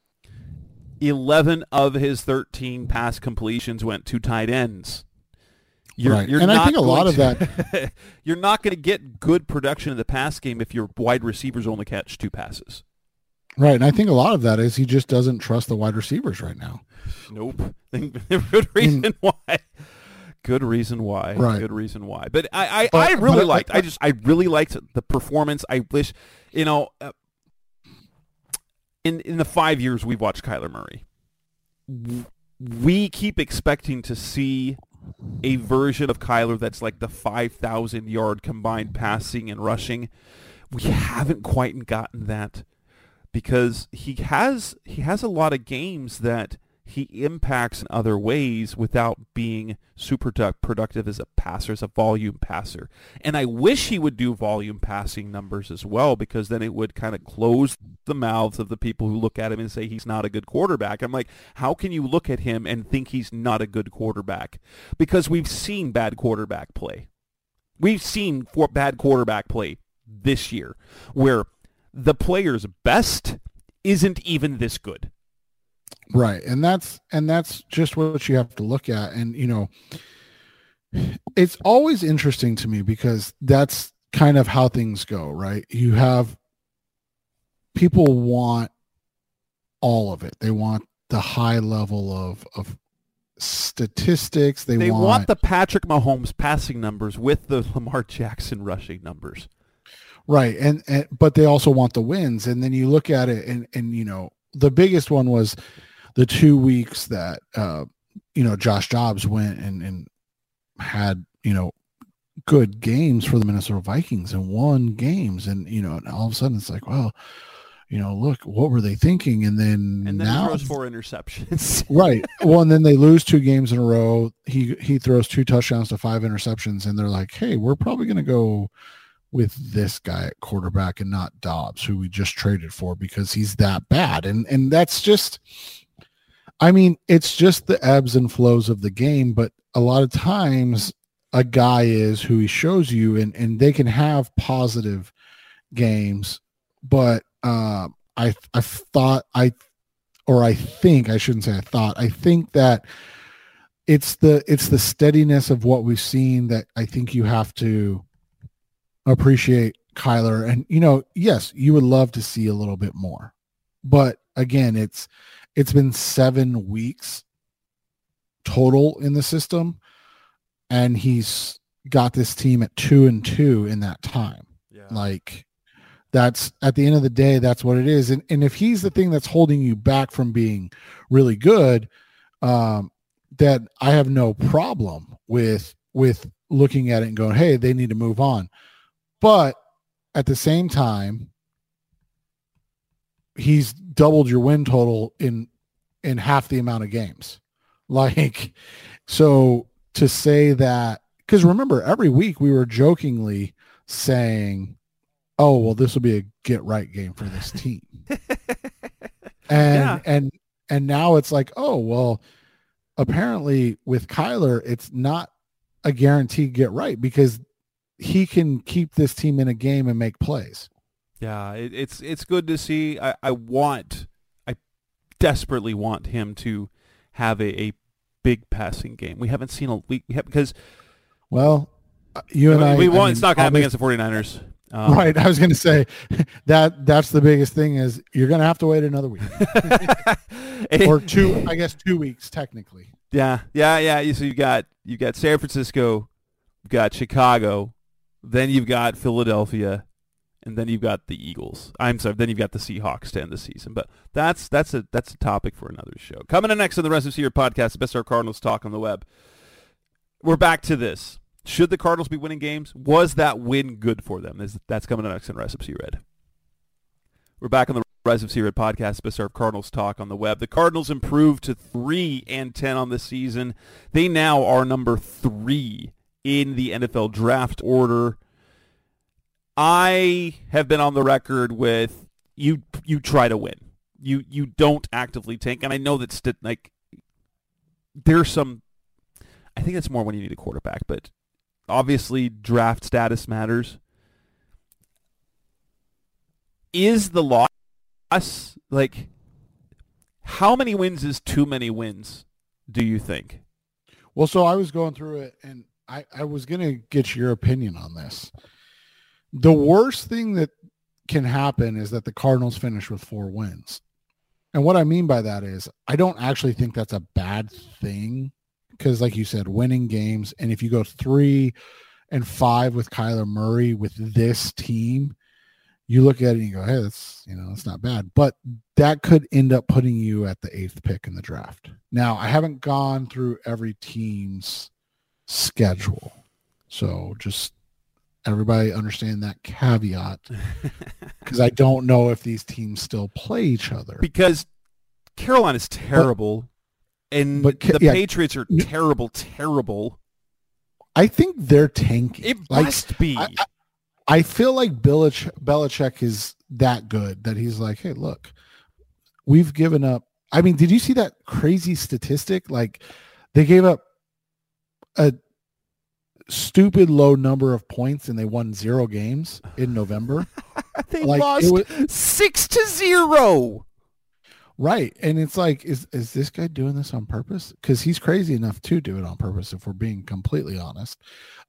11 of his 13 pass completions went to tight ends. Right. And I think a lot of that, you're not going to get good production in the pass game if your wide receivers only catch 2 passes. Right. And I think a lot of that is he just doesn't trust the wide receivers right now. Nope. Good reason why. Good reason why. Right. Good reason why. But I really liked the performance. I wish, in the 5 years we've watched Kyler Murray, we keep expecting to see a version of Kyler that's like the 5,000 yard combined passing and rushing. We haven't quite gotten that because he has a lot of games that he impacts in other ways without being super productive as a passer, as a volume passer. And I wish he would do volume passing numbers as well, because then it would kind of close the mouths of the people who look at him and say he's not a good quarterback. I'm like, how can you look at him and think he's not a good quarterback? Because we've seen bad quarterback play. We've seen bad quarterback play this year where the player's best isn't even this good. Right. And that's just what you have to look at. And, it's always interesting to me because that's kind of how things go, right? You have people want all of it. They want the high level of statistics. They want the Patrick Mahomes passing numbers with the Lamar Jackson rushing numbers. Right. And but they also want the wins. And then you look at it and the biggest one was the 2 weeks that, Josh Dobbs went and had, good games for the Minnesota Vikings and won games. And, and all of a sudden it's like, well, look, what were they thinking? And then now he throws 4 interceptions. Right. Well, and then they lose 2 games in a row. He throws 2 touchdowns to 5 interceptions. And they're like, hey, we're probably going to go with this guy at quarterback and not Dobbs, who we just traded for because he's that bad. And that's just, it's just the ebbs and flows of the game. But a lot of times a guy is who he shows you, and they can have positive games. But I think that it's the steadiness of what we've seen that I think you have to appreciate Kyler. And, yes, you would love to see a little bit more, but again, it's been 7 weeks total in the system, and he's got this team at 2-2 in that time. Yeah. Like, that's at the end of the day, that's what it is. And if he's the thing that's holding you back from being really good, that I have no problem with looking at it and going, hey, they need to move on. But at the same time, he's doubled your win total in half the amount of games. Like, so to say that, because remember, every week we were jokingly saying, oh, well, this will be a get right game for this team. And now it's like, oh, well, apparently with Kyler, it's not a guaranteed get right because he can keep this team in a game and make plays. Yeah, it's good to see. I desperately want him to have a big passing game. We haven't seen because. Well, You and we I won. mean, It's not going to happen against the 49ers. Right. I was going to say that's the biggest thing is you're going to have to wait another week or 2 weeks technically. Yeah. So you've got San Francisco, you've got Chicago, then you've got Philadelphia, and then you've got the Eagles. I'm sorry. Then you've got the Seahawks to end the season. But that's a topic for another show. Coming in next on the Rest of Seared podcast, the Best of Our Cardinals talk on the web. We're back to this. Should the Cardinals be winning games? Was that win good for them? That's coming up next on Rise of C-Red. We're back on the Rise of C-Red podcast, Best of Cardinals talk on the web. The Cardinals improved to 3-10 on the season. They now are number 3 in the NFL draft order. I have been on the record with you try to win. You don't actively tank, and I know that there's some. I think it's more when you need a quarterback, but obviously draft status matters. Is the loss like how many wins is too many wins, do you think? Well, so I was going through it and I was going to get your opinion on this. The worst thing that can happen is that the Cardinals finish with 4 wins. And what I mean by that is I don't actually think that's a bad thing because like you said, winning games. And if you go 3-5 with Kyler Murray with this team, you look at it and you go, hey, that's not bad. But that could end up putting you at the 8th pick in the draft. Now, I haven't gone through every team's schedule. So just everybody understand that caveat because I don't know if these teams still play each other. Because Carolina's terrible and the Patriots are terrible. I think they're tanking. It must be. I feel like Belichick is that good that he's like, hey, look, we've given up. I mean, did you see that crazy statistic? Like they gave up a stupid low number of points and they won 0 games in November. They lost 6-0. Right. And it's like, is this guy doing this on purpose? Because he's crazy enough to do it on purpose, if we're being completely honest.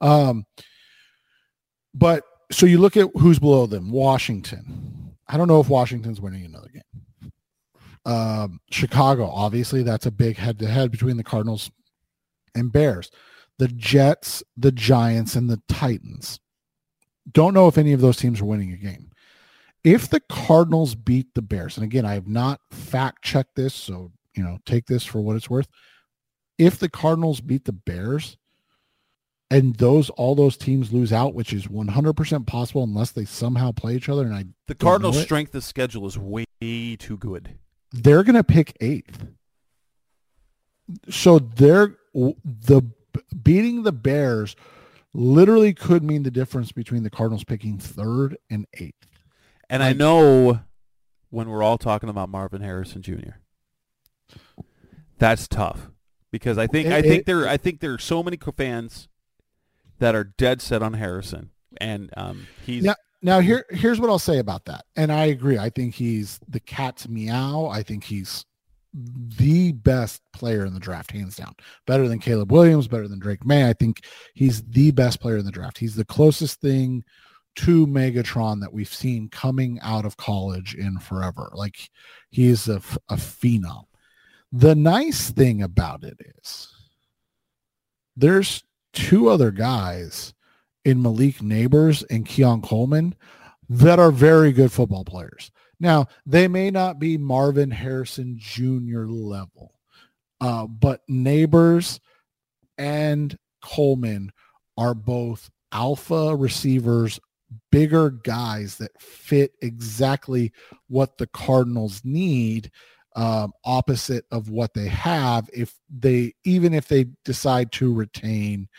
But so you look at who's below them. Washington. I don't know if Washington's winning another game. Chicago, obviously, that's a big head-to-head between the Cardinals and Bears. The Jets, the Giants, and the Titans. Don't know if any of those teams are winning a game. If the Cardinals beat the Bears, and again, I have not fact-checked this, so take this for what it's worth. If the Cardinals beat the Bears and all those teams lose out, which is 100% possible unless they somehow play each other, and the Cardinals' strength of schedule is way too good. They're going to pick 8th. So beating the Bears literally could mean the difference between the Cardinals picking 3rd and 8th. And I know when we're all talking about Marvin Harrison Jr., that's tough because I think there are so many fans that are dead set on Harrison, and he's now here's what I'll say about that. And I agree. I think he's the cat's meow. I think he's the best player in the draft, hands down. Better than Caleb Williams, better than Drake May. I think he's the best player in the draft. He's the closest thing to Megatron that we've seen coming out of college in forever. Like he's a phenom. The nice thing about it is there's 2 other guys in Malik Neighbors and Keon Coleman that are very good football players. Now, they may not be Marvin Harrison Jr. level, but Neighbors and Coleman are both alpha receivers, bigger guys that fit exactly what the Cardinals need, opposite of what they have even if they decide to retain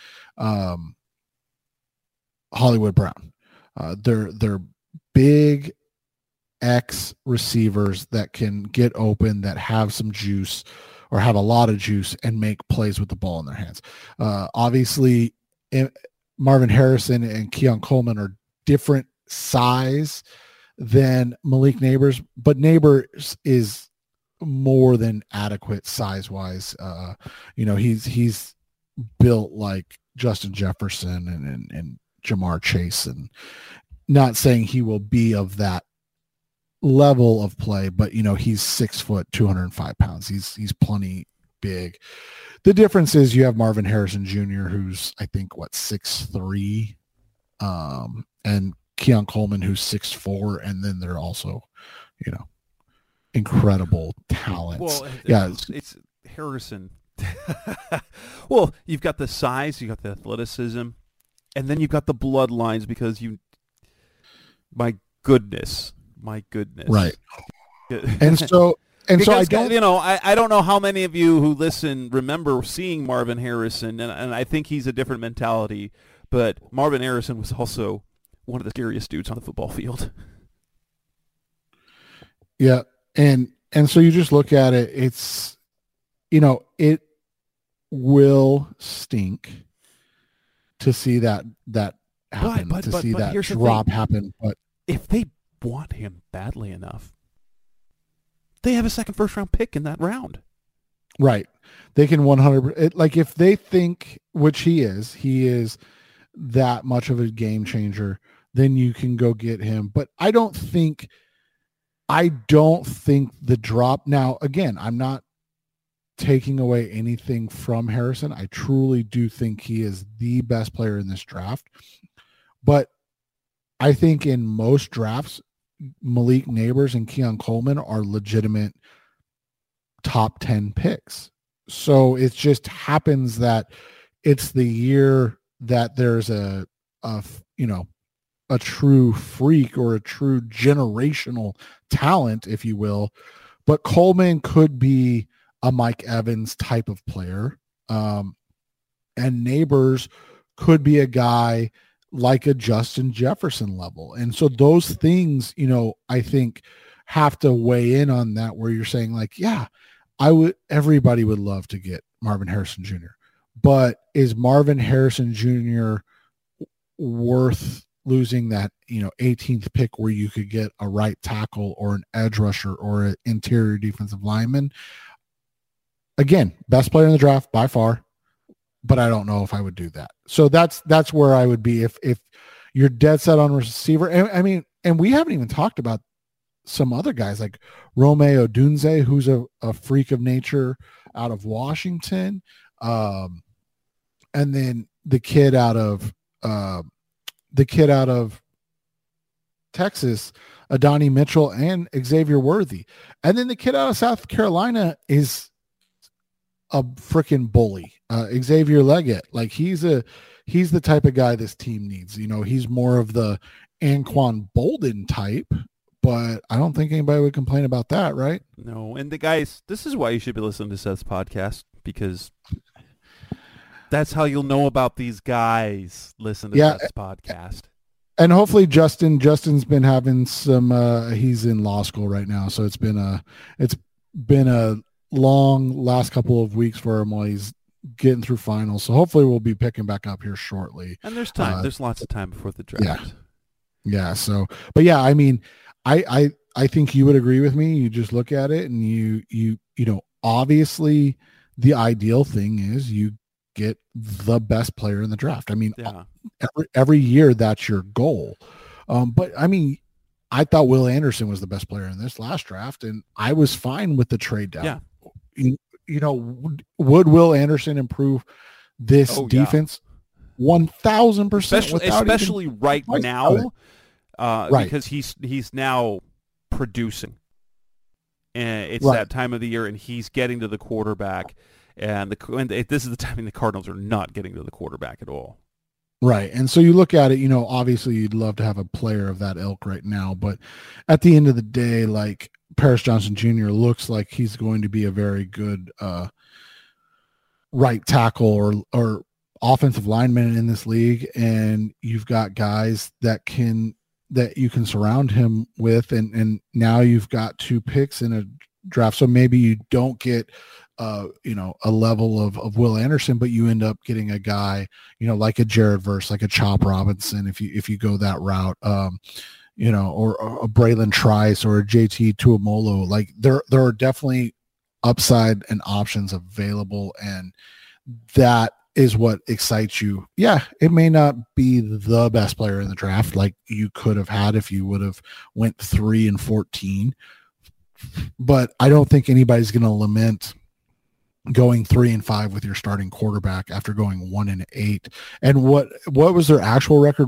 Hollywood Brown. They're big X receivers that can get open, that have some juice or have a lot of juice and make plays with the ball in their hands. Obviously, Marvin Harrison and Keon Coleman are different size than Malik Neighbors, but Neighbors is more than adequate size-wise. He's built like Justin Jefferson and Jamar Chase, and not saying he will be of that level of play, but he's 6 foot, 205 pounds. He's plenty big. The difference is you have Marvin Harrison Jr., who's I think 6'3", and Keon Coleman, who's 6'4", and then they're also, incredible talents. Well, it's Harrison. Well, you've got the size, you got the athleticism, and then you've got the bloodlines because my goodness. Right. And so I don't, I don't know how many of you who listen remember seeing Marvin Harrison, and I think he's a different mentality, but Marvin Harrison was also one of the scariest dudes on the football field. Yeah. And so you just look at it, it's, it will stink to see that happen, but that drop happen. But if they want him badly enough, they have a second first-round pick in that round. Right. They can 100%. Like if they think, which he is that much of a game changer, then you can go get him. But I don't think the drop. Now, again, I'm not taking away anything from Harrison. I truly do think he is the best player in this draft. But I think in most drafts, Malik Neighbors and Keon Coleman are legitimate top 10 picks. So it just happens that it's the year that there's a true freak or a true generational talent, if you will. But Coleman could be a Mike Evans type of player. And Neighbors could be a guy like a Justin Jefferson level. And so those things, I think have to weigh in on that, where you're saying like, yeah, everybody would love to get Marvin Harrison Jr., but is Marvin Harrison Jr. worth losing that, 18th pick where you could get a right tackle or an edge rusher or an interior defensive lineman? Again, best player in the draft by far, but I don't know if I would do that. So that's where I would be if you're dead set on receiver. And we haven't even talked about some other guys like Rome Odunze, who's a freak of nature out of Washington. And then the kid out of Texas, Adonai Mitchell and Xavier Worthy. And then the kid out of South Carolina is a freaking bully. Xavier Leggett. Like he's the type of guy this team needs. He's more of the Anquan Bolden type, but I don't think anybody would complain about that, right? No. And the guys, this is why you should be listening to Seth's podcast, because that's how you'll know about these guys. Listen to Seth's podcast. And hopefully Justin's been having some, he's in law school right now. So it's been a long last couple of weeks for him while he's getting through finals. So hopefully we'll be picking back up here shortly. And there's time. There's lots of time before the draft. Yeah. So, but yeah, I think you would agree with me. You just look at it and you obviously the ideal thing is you get the best player in the draft. Every year that's your goal. But I thought Will Anderson was the best player in this last draft, and I was fine with the trade down. Yeah. Would Will Anderson improve this defense? 1,000%. Especially right now, because he's now producing, and it's that time of the year, and he's getting to the quarterback, and this is the time the Cardinals are not getting to the quarterback at all. Right. And so you look at it, obviously you'd love to have a player of that ilk right now, but at the end of the day, like Paris Johnson Jr. looks like he's going to be a very good right tackle or offensive lineman in this league. And you've got guys that you can surround him with. And now you've got 2 picks in a draft. So maybe you don't get a level of Will Anderson, but you end up getting a guy, like a Jared Verse, like a Chop Robinson, if you go that route, or a Braylon Trice or a JT Tuamolo. Like there are definitely upside and options available, and that is what excites you. Yeah, it may not be the best player in the draft like you could have had if you would have went 3-14, but I don't think anybody's going to lament going 3-5 with your starting quarterback after going 1-8. And what was their actual record?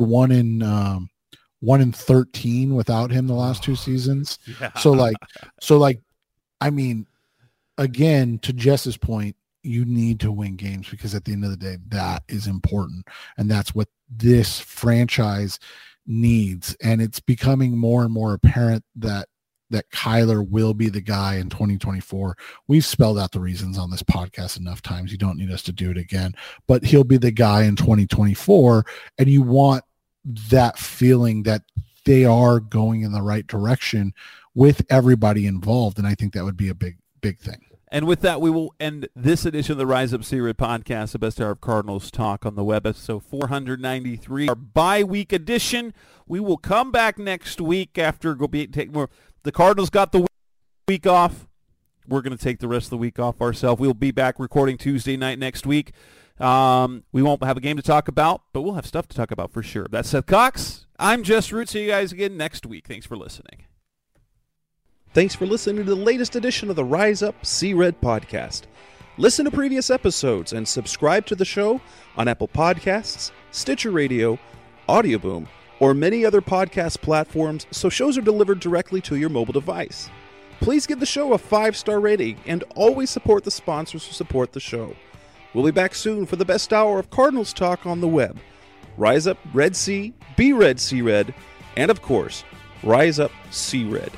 1-13 without him the last 2 seasons. Yeah. So I mean, again, to Jess's point, you need to win games because at the end of the day, that is important. And that's what this franchise needs. And it's becoming more and more apparent that Kyler will be the guy in 2024. We've spelled out the reasons on this podcast enough times. You don't need us to do it again, but he'll be the guy in 2024. And you want that feeling that they are going in the right direction with everybody involved. And I think that would be a big, big thing. And with that, we will end this edition of the Rise Up C-Red podcast, the best hour of Cardinals talk on the web, episode 493, our bye-week edition. We will come back next week after take more. The Cardinals got the week off. We're going to take the rest of the week off ourselves. We'll be back recording Tuesday night next week. We won't have a game to talk about, but we'll have stuff to talk about for sure. That's Seth Cox. I'm Jess Root. See you guys again next week. Thanks for listening. Thanks for listening to the latest edition of the Rise Up C-Red podcast. Listen to previous episodes and subscribe to the show on Apple Podcasts, Stitcher Radio, Audioboom, or many other podcast platforms so shows are delivered directly to your mobile device. Please give the show a 5-star rating and always support the sponsors who support the show. We'll be back soon for the best hour of Cardinals talk on the web. Rise Up Red C, be Red C-Red, and of course, Rise Up C-Red.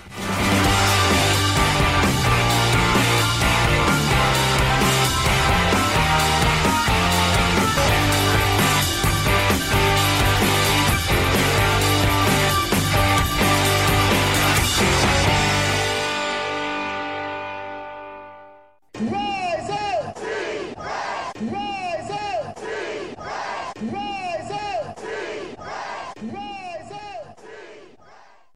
Roll!